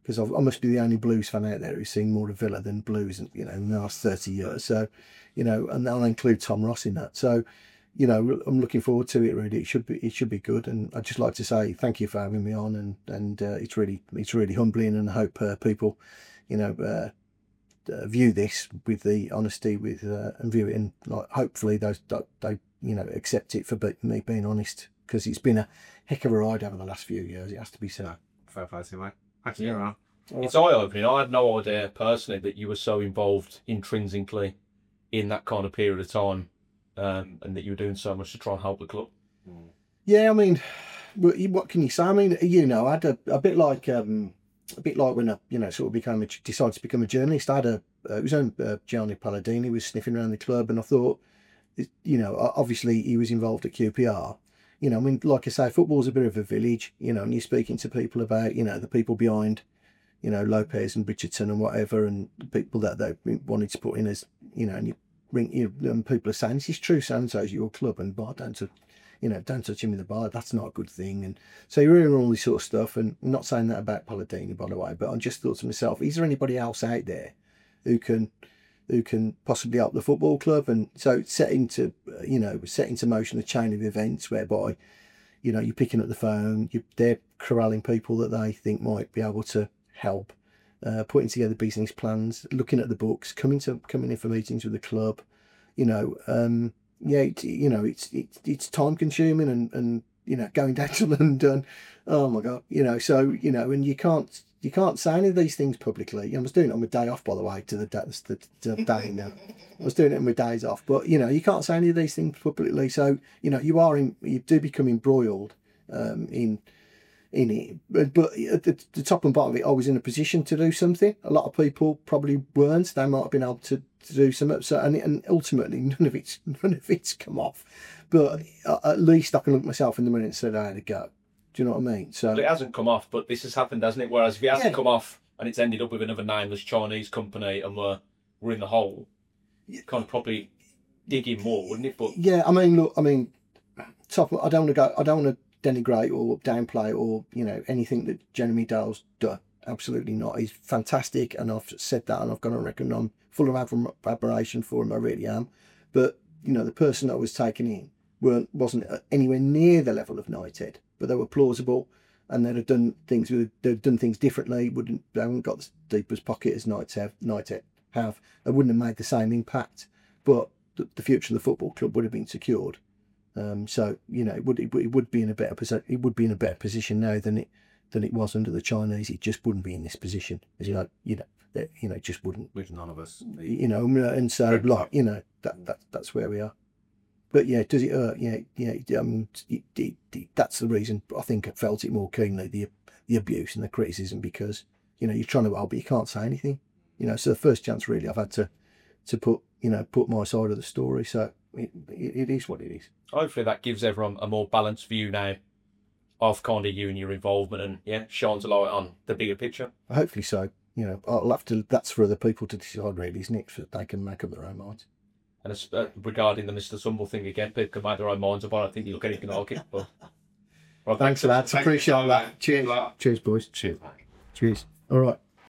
because I must be the only Blues fan out there who's seen more of Villa than Blues, you know, in the last thirty years. So, you know, and I'll include Tom Ross in that. So, you know, I'm looking forward to it. Really, it should be it should be good. And I'd just like to say thank you for having me on, and and uh, it's really it's really humbling, and I hope uh, people, you know, uh, uh, view this with the honesty with uh, and view it in like hopefully those they you know accept it for be, me being honest, because it's been a heck of a ride over the last few years. It has to be said. Fair play to you, mate. Actually, Yeah. you're around. It's eye-opening. I had no idea personally that you were so involved intrinsically in that kind of period of time, um, and that you were doing so much to try and help the club. Yeah, I mean, what what can you say? I mean, you know, I had a, a bit like um, a bit like when I, you know, sort of became a, decided to become a journalist. I had a uh, it was on uh, Gianni Palladini was sniffing around the club, and I thought, you know, obviously he was involved at Q P R. You know, I mean, like I say, football's a bit of a village. You know, and you're speaking to people about, you know, the people behind, you know, Lopez and Richardson and whatever, and the people that they wanted to put in as, you know, and you ring, you know, and people are saying, this is true, so and so's your club, and bar, don't touch, you know, don't touch him in the bar, that's not a good thing. And so you're hearing all this sort of stuff, and I'm not saying that about Palladini, by the way, but I just thought to myself, is there anybody else out there who can, who can possibly help the football club? And so set into, you know, set into motion a chain of events whereby, you know, you're picking up the phone, you they're corralling people that they think might be able to help, uh, putting together business plans, looking at the books, coming to coming in for meetings with the club, you know, um, yeah, it, you know, it's it's it's time consuming, and and you know, going down to London, oh my god, you know, so you know, and you can't you can't say any of these things publicly. I was doing it on my day off, by the way, to the day the, the day now. I was doing it on my days off, but you know, you can't say any of these things publicly. So you know, you are in, you do become embroiled um, in. in it, but, but at the, the top and bottom of it, I was in a position to do something. A lot of people probably weren't. They might have been able to, to do something. So, and, and ultimately, none of it's none of it's come off. But at least I can look myself in the mirror and say, I had to go. Do you know what I mean? So Well, it hasn't come off, but this has happened, hasn't it? Whereas if it hasn't Yeah. come off and it's ended up with another nameless Chinese company and we're we're in the hole, kind of probably digging more, wouldn't it? But yeah, I mean, look, I mean, top. I don't want to go. I don't want to denigrate or downplay or you know anything that Jeremy Dale's done. Absolutely not. He's fantastic, and I've said that, and I've gone on record. And I'm full of admir- admiration for him. I really am. But you know, the person that was taken in weren't wasn't anywhere near the level of Knighthead, but they were plausible, and they'd have done things with they'd done things differently. Wouldn't they haven't got as deep as pocket as Knights have. Knighthead have. They wouldn't have made the same impact, but the, the future of the football club would have been secured. Um, so you know, it would it, would- it would be in a better position. It would be in a better position now than it than it was under the Chinese. It just wouldn't be in this position, as you know. You know, that you know, it just wouldn't. With none of us. You know, and so like you know that that that's where we are. But yeah, does it hurt? Yeah, yeah. Um, it, it, it, that's the reason I think I felt it more keenly, the the abuse and the criticism, because you know you're trying to help, but you can't say anything. You know, so the first chance really I've had to to put you know put my side of the story. So it, it, it is what it is. hopefully that gives everyone a more balanced view now of kind of you and your involvement, and yeah, shines a light on the bigger picture. Hopefully so. You know, I'll have to. That's for other people to decide, really, isn't it? So they can make up their own minds. And as, uh, regarding the Mister Sumble thing again, people can make their own minds about it. I don't think you look anything like it. But well, Thanks for that. Thank Appreciate you. that. Cheers. Thank you. Cheers, boys. Cheers. Cheers. All right.